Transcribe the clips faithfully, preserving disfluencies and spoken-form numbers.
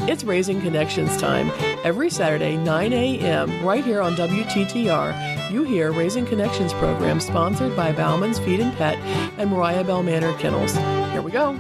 It's Raising Connections time. Every Saturday, nine a.m., right here on W T T R, you hear Raising Connections program sponsored by Bauman's Feed and Pet and Mariah Bell Manor Kennels. Here we go.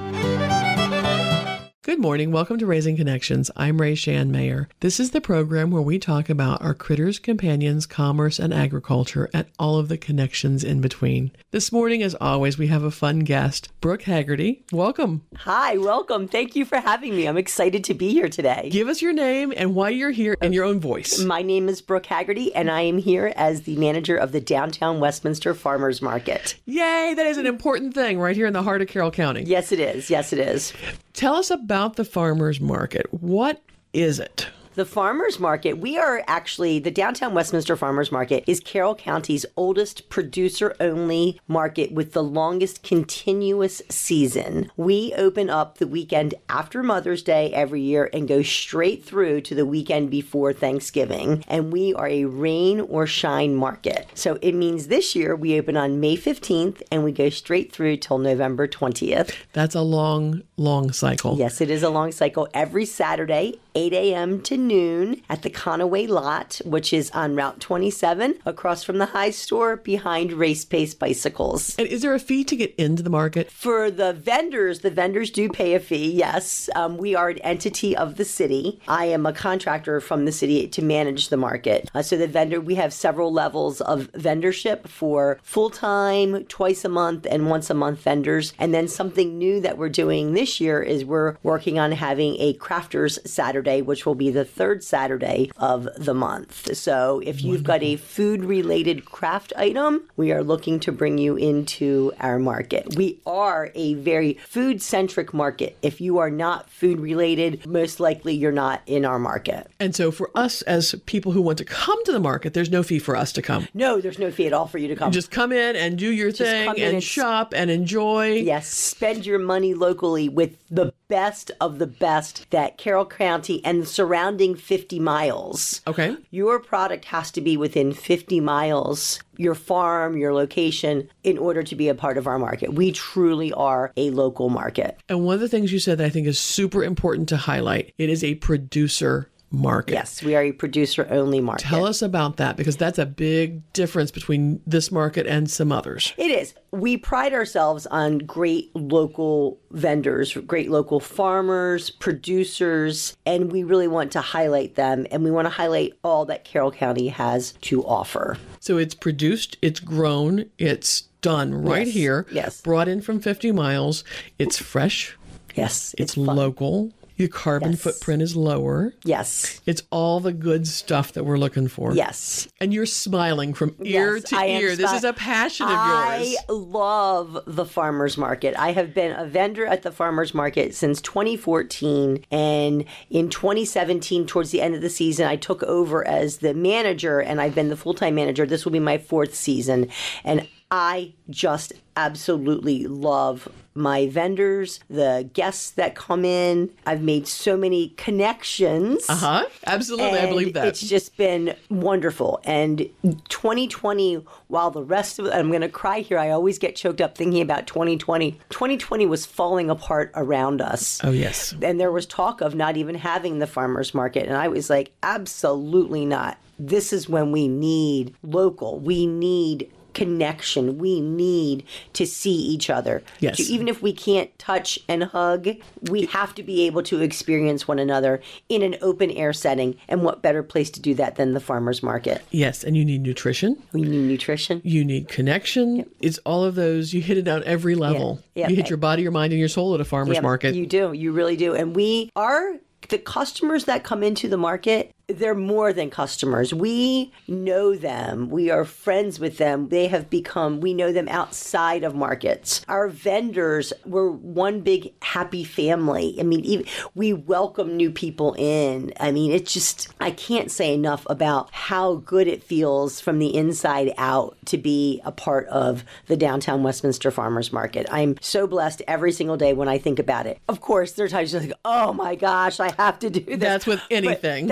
Good morning. Welcome to Raising Connections. I'm Ray Shan Mayer. This is the program where we talk about our critters, companions, commerce, and agriculture, and all of the connections in between. This morning, as always, we have a fun guest, Brooke Haggerty. Welcome. Hi, welcome. Thank you for having me. I'm excited to be here today. Give us your name and why you're here in your own voice. My name is Brooke Haggerty, and I am here as the manager of the Downtown Westminster Farmers Market. Yay! That is an important thing right here in the heart of Carroll County. Yes, it is. Yes, it is. Tell us about the farmers market. What is it? The farmers market, we are actually, the Downtown Westminster Farmers Market is Carroll County's oldest producer-only market with the longest continuous season. We open up the weekend after Mother's Day every year and go straight through to the weekend before Thanksgiving. And we are a rain or shine market. So it means this year we open on May fifteenth and we go straight through till November twentieth. That's a long, long cycle. Yes, it is a long cycle. Every Saturday, eight a.m. to noon at the Conaway lot, which is on Route twenty-seven, across from the High Store behind Race Pace Bicycles. And is there a fee to get into the market? For the vendors, the vendors do pay a fee, yes. Um, we are an entity of the city. I am a contractor from the city to manage the market. Uh, so the vendor, we have several levels of vendorship for full-time, twice a month, and once a month vendors. And then something new that we're doing this year is we're working on having a Crafters Saturday, which will be the third Saturday of the month. So if you've got a food-related craft item, we are looking to bring you into our market. We are a very food-centric market. If you are not food-related, most likely you're not in our market. And so for us as people who want to come to the market, there's no fee for us to come. No, there's no fee at all for you to come. Just come in and do your Just thing and, and shop and enjoy. Yes, spend your money locally with the best of the best that Carroll County and the surrounding fifty miles. Okay. Your product has to be within fifty miles, your farm, your location, in order to be a part of our market. We truly are a local market. And one of the things you said that I think is super important to highlight, it is a producer market. Yes, we are a producer-only market. Tell us about that, because that's a big difference between this market and some others. It is. We pride ourselves on great local vendors, great local farmers, producers, and we really want to highlight them, and we want to highlight all that Carroll County has to offer. So it's produced, it's grown, it's done right yes. here. Yes. Brought in from fifty miles. It's fresh. Yes. It's, it's local. Your carbon yes. footprint is lower. Yes. It's all the good stuff that we're looking for. Yes. And you're smiling from ear yes, to I ear. This is a passion of yours. I love the farmers market. I have been a vendor at the farmers market since twenty fourteen. And in twenty seventeen, towards the end of the season, I took over as the manager, and I've been the full-time manager. This will be my fourth season. And I just absolutely love my vendors, the guests that come in. I've made so many connections. Uh-huh. Absolutely. I believe that. It's just been wonderful. And twenty twenty, while the rest of it, I'm going to cry here. I always get choked up thinking about twenty twenty. twenty twenty was falling apart around us. Oh, yes. And there was talk of not even having the farmers market. And I was like, absolutely not. This is when we need local. We need connection. We need to see each other. Yes. To, even if we can't touch and hug, we have to be able to experience one another in an open air setting. And what better place to do that than the farmers market? Yes. And you need nutrition. We need nutrition. You need connection. Yep. It's all of those. You hit it on every level. Yeah. Yep. You hit your body, your mind, and your soul at a farmer's yep. market. You do. You really do. And we are the customers that come into the market. They're more than customers. We know them. We are friends with them. They have become, we know them outside of markets. Our vendors, we're one big happy family. I mean, even, we welcome new people in. I mean, it's just, I can't say enough about how good it feels from the inside out to be a part of the Downtown Westminster Farmers Market. I'm so blessed every single day when I think about it. Of course, there are times you're like, oh my gosh, I have to do this. That's with anything. But that's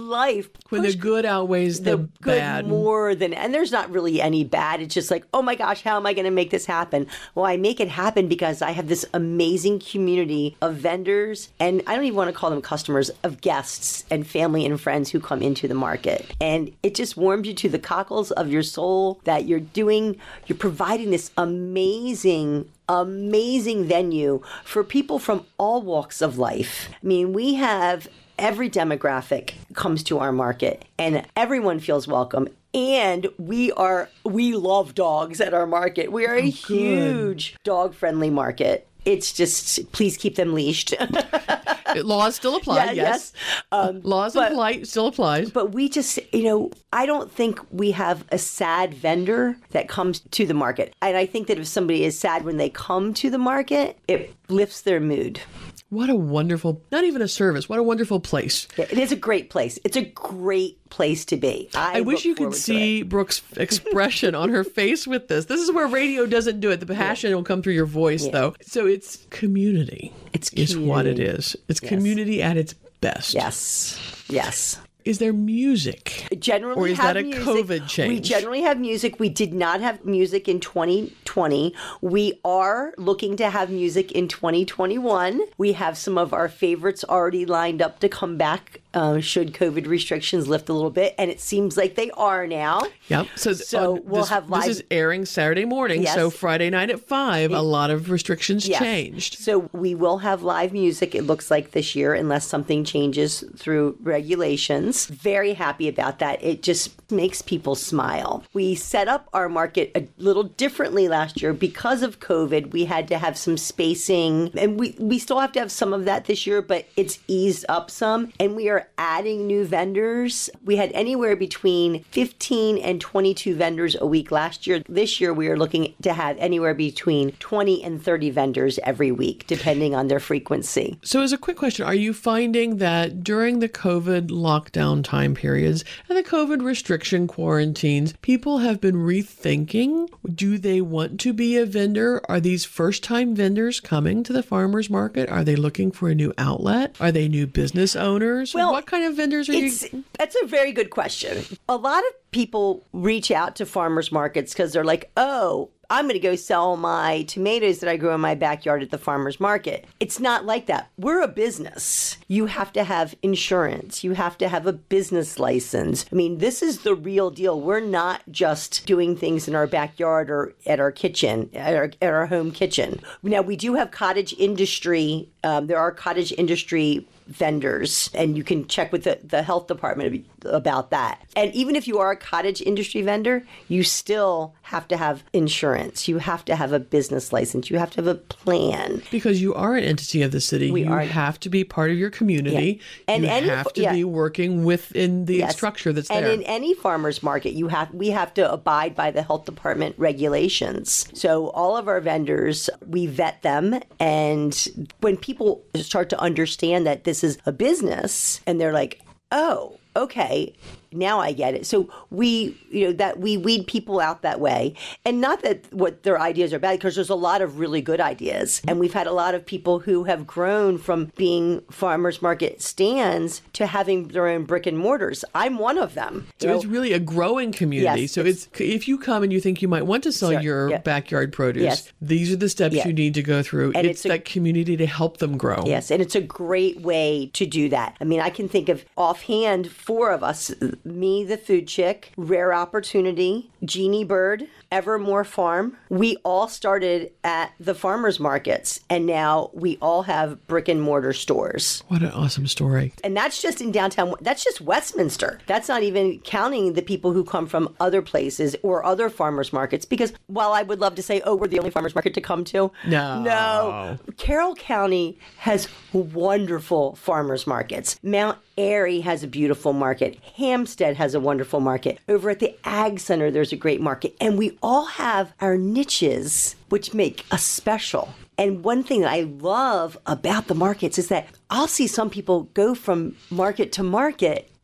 life. When the good outweighs the, the bad. good more than, and there's not really any bad. It's just like, oh my gosh, how am I going to make this happen? Well, I make it happen because I have this amazing community of vendors, and I don't even want to call them customers, of guests and family and friends who come into the market. And it just warms you to the cockles of your soul that you're doing, you're providing this amazing amazing venue for people from all walks of life. I mean, we have every demographic comes to our market and everyone feels welcome. And we are, we love dogs at our market. We are a oh, huge dog-friendly market. It's just, please keep them leashed. Laws still apply, yeah, yes. yes. Um, Laws but, apply, still applies. But we just, you know, I don't think we have a sad vendor that comes to the market. And I think that if somebody is sad when they come to the market, it lifts their mood. What a wonderful, not even a service, what a wonderful place. Yeah, it is a great place. It's a great place to be. I, I wish you could see Brooke's expression on her face with this. This is where radio doesn't do it. The passion yeah. will come through your voice, yeah. though. So it's community. It's community. Is what it is. It's yes. community at its best. Yes. Yes. Is there music? Generally, or is have that a music. COVID change? We generally have music. We did not have music in twenty twenty. We are looking to have music in twenty twenty-one. We have some of our favorites already lined up to come back uh, should COVID restrictions lift a little bit, and it seems like they are now. Yep. So, so on, we'll this, have live. This is airing Saturday morning, yes. so Friday night at five, it, a lot of restrictions yes. changed. So we will have live music, it looks like, this year, unless something changes through regulations. Very happy about that. It just makes people smile. We set up our market a little differently last year because of COVID. We had to have some spacing, and we, we still have to have some of that this year, but it's eased up some, and we are adding new vendors. We had anywhere between fifteen and twenty-two vendors a week last year. This year, we are looking to have anywhere between twenty and thirty vendors every week, depending on their frequency. So as a quick question, are you finding that during the COVID lockdown time periods and the COVID restriction quarantines, people have been rethinking, do they want to be a vendor? Are these first-time vendors coming to the farmers market? Are they looking for a new outlet? Are they new business owners? Well, what kind of vendors are it's, you? That's a very good question. A lot of people reach out to farmers markets because they're like, oh, I'm going to go sell my tomatoes that I grew in my backyard at the farmer's market. It's not like that. We're a business. You have to have insurance. You have to have a business license. I mean, this is the real deal. We're not just doing things in our backyard or at our kitchen, at our, at our home kitchen. Now, we do have cottage industry. Um, there are cottage industry vendors, and you can check with the, the health department about that. And even if you are a cottage industry vendor, you still have to have insurance. You have to have a business license. You have to have a plan. Because you are an entity of the city. We you are. have to be part of your community. Yeah. And you any, have to yeah. be working within the yes. structure that's and there. And in any farmer's market, you have we have to abide by the health department regulations. So all of our vendors, we vet them. And when people start to understand that this is a business, and they're like, oh, okay, now I get it. So we, you know, that we weed people out that way. And not that what their ideas are bad, because there's a lot of really good ideas. And we've had a lot of people who have grown from being farmers market stands to having their own brick and mortars. I'm one of them. So you it's know? really a growing community. Yes, so it's, it's if you come and you think you might want to sell Sure, your yeah. backyard produce, Yes. these are the steps Yeah. you need to go through. And it's it's a- that community to help them grow. Yes, and it's a great way to do that. I mean, I can think of offhand four of us, me, the food chick, Rare Opportunity, Jeannie Bird, Evermore Farm. We all started at the farmers markets, and now we all have brick and mortar stores. What an awesome story. And that's just in downtown, that's just Westminster. That's not even counting the people who come from other places or other farmers markets. Because while I would love to say, oh, we're the only farmers market to come to. No. No. Carroll County has wonderful farmers markets. Mount Airy has a beautiful market. Hampstead has a wonderful market. Over at the Ag Center, there's a great market. And we all have our niches, which make us special. And one thing that I love about the markets is that I'll see some people go from market to market,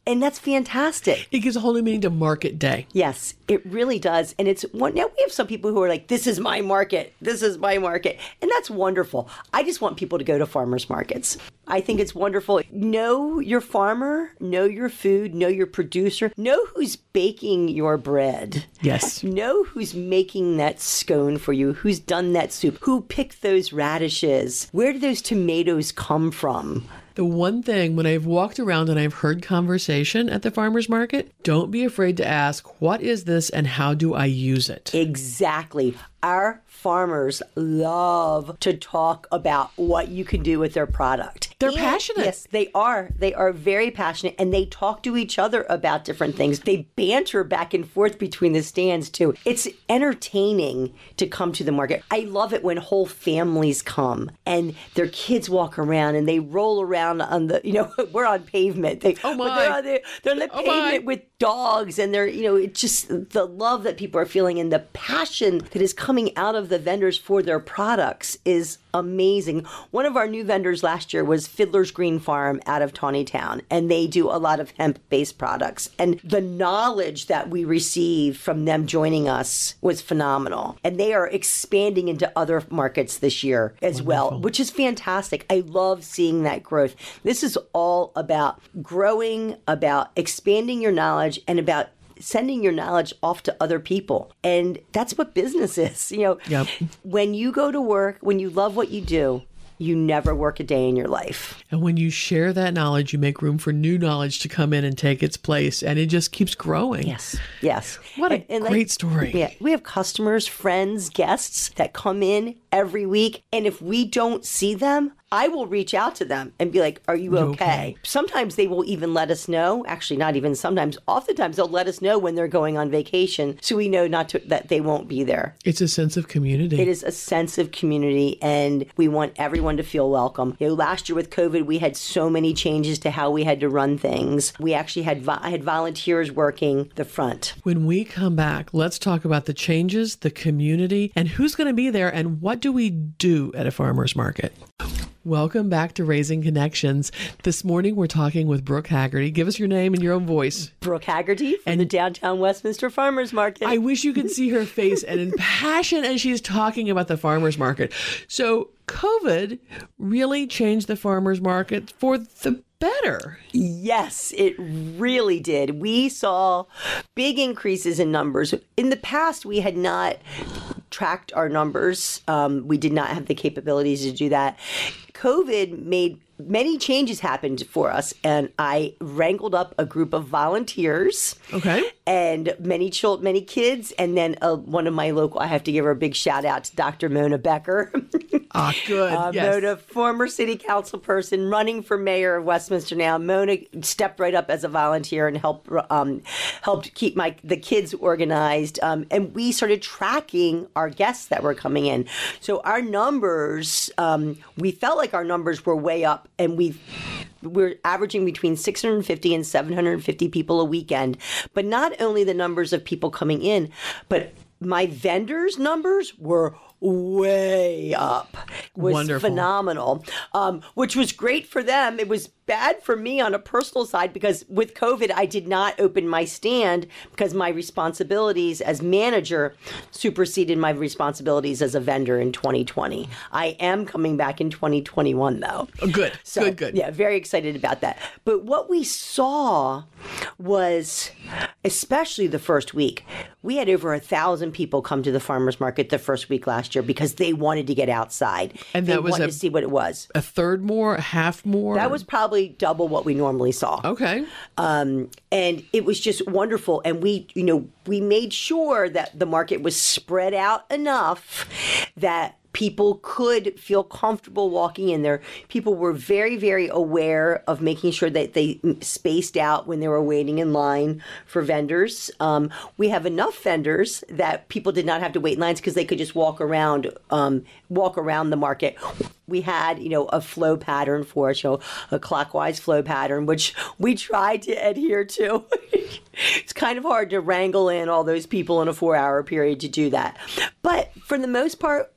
And that's fantastic. It gives a whole new meaning to market day. Yes, it really does. And it's one, now we have some people who are like, this is my market. This is my market. And that's wonderful. I just want people to go to farmers markets. I think it's wonderful. Know your farmer, know your food, know your producer, know who's baking your bread. Yes. Know who's making that scone for you, who's done that soup, who picked those radishes, where do those tomatoes come from? The one thing when I've walked around and I've heard conversation at the farmer's market, don't be afraid to ask, what is this and how do I use it? Exactly. Our farmers love to talk about what you can do with their product. They're And, passionate. Yes, they are. They are very passionate, and they talk to each other about different things. They banter back and forth between the stands, too. It's entertaining to come to the market. I love it when whole families come and their kids walk around and they roll around on the, you know, we're on pavement. They, Oh, my. They're on the, they're on the Oh, pavement my. with dogs, and they're, you know, it's just the love that people are feeling and the passion that is coming out of the vendors for their products is amazing. One of our new vendors last year was Fiddler's Green Farm out of Tawnytown, and they do a lot of hemp-based products. And the knowledge that we received from them joining us was phenomenal. And they are expanding into other markets this year as well, which is fantastic. I love seeing that growth. This is all about growing, about expanding your knowledge, and about sending your knowledge off to other people. And that's what business is. You know, Yep. When you go to work, when you love what you do, you never work a day in your life. And when you share that knowledge, you make room for new knowledge to come in and take its place, and it just keeps growing. Yes. Yes. What a And- and, like, great story. Yeah. We have customers, friends, guests that come in every week. And if we don't see them, I will reach out to them and be like, are you You okay? okay? Sometimes they will even let us know. Actually, not even sometimes. Oftentimes they'll let us know when they're going on vacation, so we know not to, that they won't be there. It's a sense of community. It is a sense of community, and we want everyone to feel welcome. You know, last year with COVID, we had so many changes to how we had to run things. We actually had vo- I had volunteers working the front. When we come back, let's talk about the changes, the community, and who's going to be there, and what do we do at a farmer's market. Welcome back to Raising Connections. This morning, we're talking with Brooke Haggerty. Give us your name and your own voice. Brooke Haggerty from And- the downtown Westminster Farmers Market. I wish you could see her face and in passion as she's talking about the farmer's market. So COVID really changed the farmer's market for the better. Yes, it really did. We saw big increases in numbers. In the past, we had not tracked our numbers. Um, we did not have the capabilities to do that. COVID made many changes happened for us, and I wrangled up a group of volunteers. Okay. And many children, many kids, and then uh, one of my local, I have to give her a big shout out to Doctor Mona Becker. Ah, good. Uh, yes. Mona, former city council person, running for mayor of Westminster now. Mona stepped right up as a volunteer and helped um, helped keep my the kids organized. Um, and we started tracking our guests that were coming in. So our numbers, um, we felt like our numbers were way up, and we we're averaging between six hundred fifty and seven hundred fifty people a weekend. But not only the numbers of people coming in, but my vendors' numbers were way up. It was Wonderful. phenomenal, um, which was great for them. It was bad for me on a personal side because with COVID, I did not open my stand because my responsibilities as manager superseded my responsibilities as a vendor in twenty twenty. I am coming back in twenty twenty-one, though. Oh, good. So, good, good. Yeah, very excited about that. But what we saw was, especially the first week, we had over a thousand people come to the farmers market the first week last year because they wanted to get outside. And they that was wanted a- to see what it was. A third more, a half more? That was probably double what we normally saw. Okay. Um, and it was just wonderful. And we, you know, we made sure that the market was spread out enough that people could feel comfortable walking in there. People were very, very aware of making sure that they spaced out when they were waiting in line for vendors. Um, we have enough vendors that people did not have to wait in lines because they could just walk around, um, walk around the market. We had, you know, a flow pattern for us, you know, a clockwise flow pattern, which we tried to adhere to. It's kind of hard to wrangle in all those people in a four-hour period to do that. But for the most part,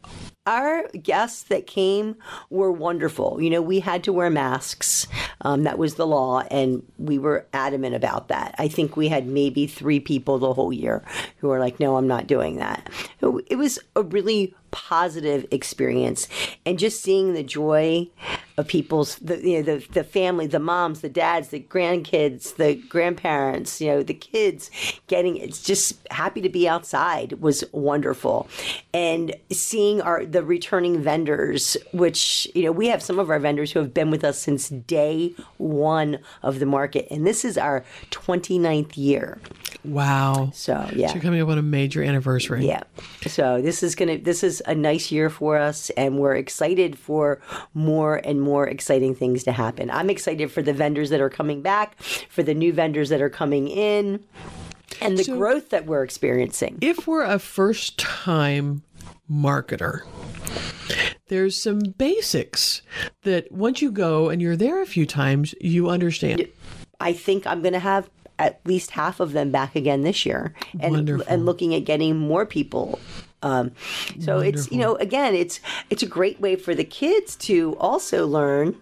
our guests that came were wonderful. You know, we had to wear masks. Um, that was the law, and we were adamant about that. I think we had maybe three people the whole year who were like, no, I'm not doing that. It was a really positive experience, and just seeing the joy of people's, the, you know, the the family, the moms, the dads, the grandkids, the grandparents, you know, the kids getting, it's just happy to be outside was wonderful. And seeing our the returning vendors, which, you know, we have some of our vendors who have been with us since day one of the market, and this is our twenty-ninth year. Wow. So, yeah. So you're coming up on a major anniversary. Yeah. So this is going to, this is a nice year for us, and we're excited for more and more exciting things to happen. I'm excited for the vendors that are coming back, for the new vendors that are coming in, and the So growth that we're experiencing. If we're a first-time marketer, there's some basics that once you go and you're there a few times, you understand. I think I'm going to have at least half of them back again this year, and Wonderful. and looking at getting more people. Um, so Wonderful. it's, you know, again, it's it's a great way for the kids to also learn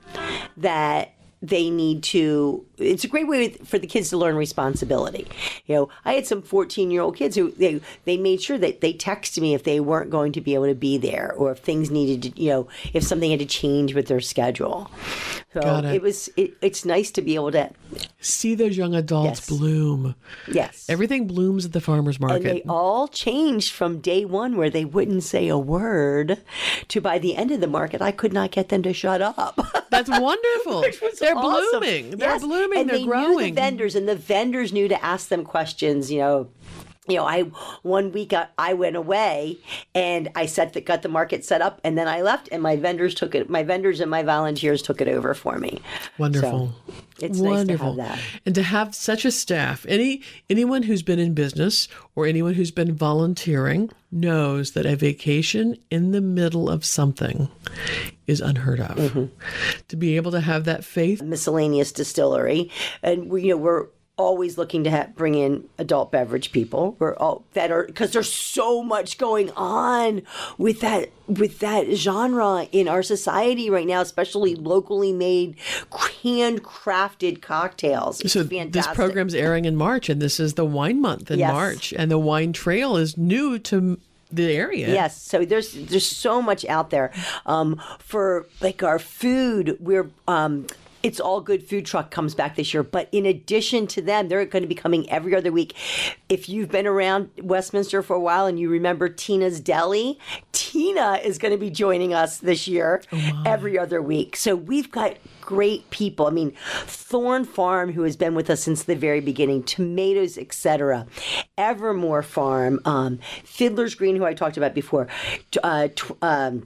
that they need to, it's a great way for the kids to learn responsibility. You know, I had some fourteen-year-old kids who, they, they made sure that they texted me if they weren't going to be able to be there, or if things needed to, you know, if something had to change with their schedule. So Got it. it was, it, it's nice to be able to, See those young adults Yes. bloom. yes. Everything blooms at the farmer's market. And they all changed from day one, where they wouldn't say a word, to by the end of the market, I could not get them to shut up. That's wonderful. Which was They're awesome. blooming. They're Yes. blooming. And They're they growing. knew the vendors, and the vendors knew to ask them questions. You know, you know, I one week I, I went away and I set the, got the market set up, and then I left, and my vendors took it. My vendors and my volunteers took it over for me. Wonderful. So it's Wonderful. nice to have that. And to have such a staff. Any anyone who's been in business or anyone who's been volunteering knows that a vacation in the middle of something is unheard of. Mm-hmm. To be able to have that faith. Miscellaneous distillery, and we, you know, we're always looking to ha- bring in adult beverage people. We're all that are, because there's so much going on with that with that genre in our society right now, especially locally made, handcrafted cocktails. It's So fantastic. this program's airing in March, and this is the wine month in Yes. March, and the wine trail is new to the area. Yes, so there's there's so much out there. Um, for like our food, we're um, It's All Good food truck comes back this year, but in addition to them, they're going to be coming every other week. If you've been around Westminster for a while and you remember Tina's Deli, Tina is going to be joining us this year every other week. So we've got great people. I mean, Thorn Farm, who has been with us since the very beginning, Tomatoes, et cetera. Evermore Farm, um, Fiddler's Green, who I talked about before, uh, tw- um,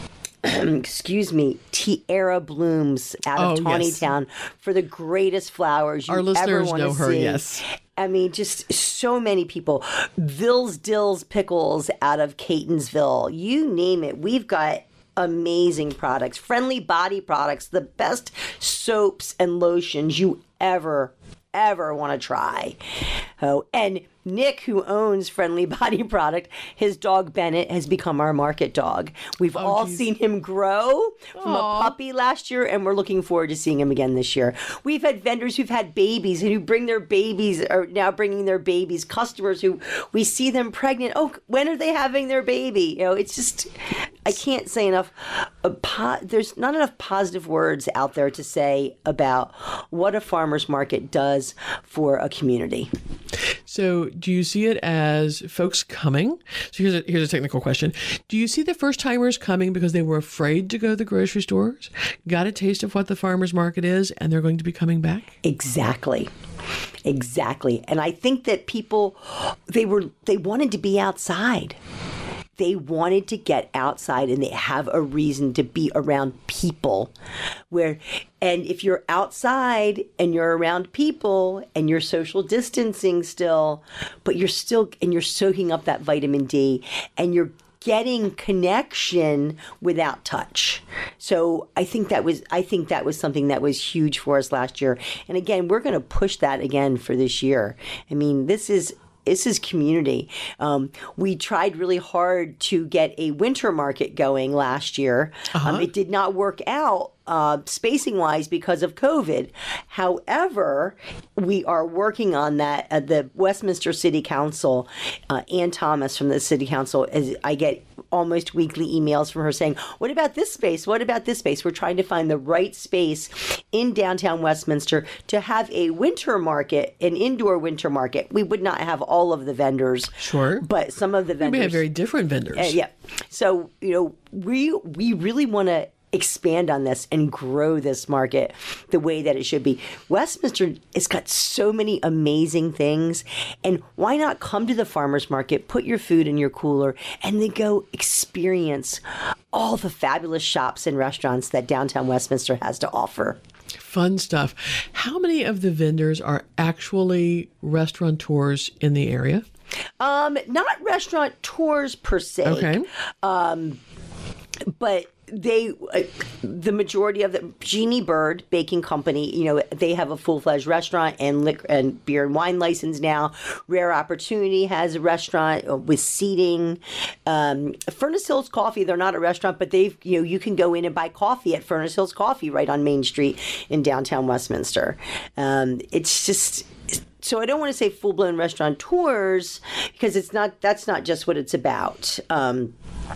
excuse me, Tierra Blooms out of Oh, Tawny yes. Town for the greatest flowers you Our ever listeners want know to her, see. yes. I mean, just so many people. Ville's Dills Pickles out of Catonsville. You name it. We've got amazing products. Friendly Body Products, the best soaps and lotions you ever, ever want to try. Oh, and Nick, who owns Friendly Body Product, his dog Bennett has become our market dog. We've all geez. seen him grow from Aw. a puppy last year, and we're looking forward to seeing him again this year. We've had vendors who've had babies and who bring their babies, are now bringing their babies. Customers who we see them pregnant. Oh, when are they having their baby? You know, it's just, I can't say enough. A po- there's not enough positive words out there to say about what a farmer's market does for a community. So do you see it as folks coming? So here's a, here's a technical question. Do you see the first timers coming because they were afraid to go to the grocery stores, got a taste of what the farmer's market is, and they're going to be coming back? Exactly. Exactly. And I think that people, they were, they wanted to be outside. They wanted to get outside, and they have a reason to be around people where, and if you're outside and you're around people and you're social distancing still, but you're still, and you're soaking up that vitamin D, and you're getting connection without touch. So I think that was I think that was something that was huge for us last year. And again, we're going to push that again for this year. I mean, this is this is community. Um, we tried really hard to get a winter market going last year. Uh-huh. Um, it did not work out uh, spacing wise because of COVID. However, we are working on that at the Westminster City Council. Uh, Ann Thomas from the City Council, as I get almost weekly emails from her saying, what about this space? What about this space? We're trying to find the right space in downtown Westminster to have a winter market, an indoor winter market. We would not have all of the vendors. Sure. But some of the vendors. We may have very different vendors. Uh, yeah. So, you know, we we really want to expand on this and grow this market the way that it should be. Westminster has got so many amazing things, and why not come to the farmers market, put your food in your cooler, and then go experience all the fabulous shops and restaurants that downtown Westminster has to offer. Fun stuff. How many of the vendors are actually restaurateurs in the area? Um, not restaurateurs per se. Okay. Um, but they, uh, the majority of the Jeannie Bird Baking Company, you know, they have a full-fledged restaurant and liquor and beer and wine license now. Rare Opportunity has a restaurant with seating. Um, Furnace Hills Coffee, they're not a restaurant, but they've, you know, you can go in and buy coffee at Furnace Hills Coffee right on Main Street in downtown Westminster. Um, it's just... So I don't want to say full-blown restaurateurs because it's not. That's not just what it's about. Um,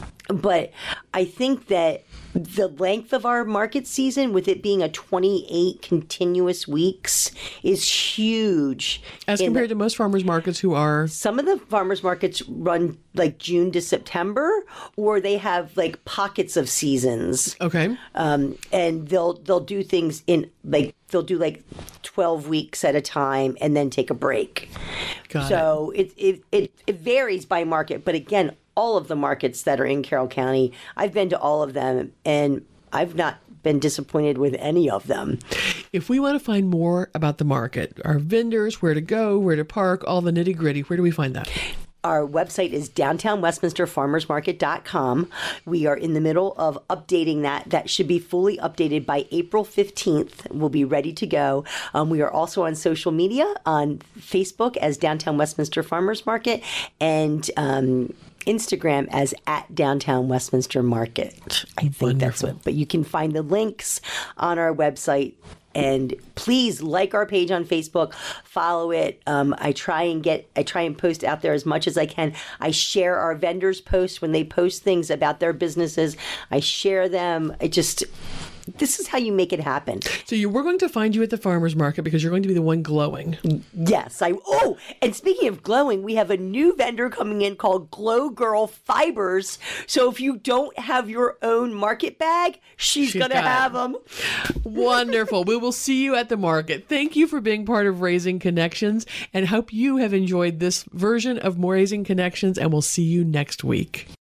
but I think that the length of our market season, with it being a twenty-eight continuous weeks, is huge. As compared the, to most farmers markets who are... Some of the farmers markets run like June to September, or they have like pockets of seasons. Okay. Um, and they'll they'll do things in like... They'll do like twelve weeks at a time and then take a break. Got so it. It, it, it, it varies by market. But again, all of the markets that are in Carroll County, I've been to all of them, and I've not been disappointed with any of them. If we want to find more about the market, our vendors, where to go, where to park, all the nitty gritty, where do we find that? Our website is downtown westminster farmers market dot com. We are in the middle of updating that. That should be fully updated by April fifteenth. We'll be ready to go. Um, we are also on social media, on Facebook as Downtown Westminster Farmers Market, and um, Instagram as at Downtown Westminster Market. I think Wonderful. That's what. But you can find the links on our website. And please like our page on Facebook, follow it. Um, I try and get, I try and post out there as much as I can. I share our vendors' posts when they post things about their businesses. I share them. I just, this is how you make it happen. So you, we're going to find you at the farmer's market because you're going to be the one glowing. Yes. I. Oh, and speaking of glowing, we have a new vendor coming in called Glow Girl Fibers. So if you don't have your own market bag, she's, she's going to have them. Wonderful. We will see you at the market. Thank you for being part of Raising Connections, and hope you have enjoyed this version of Raising Connections, and we'll see you next week.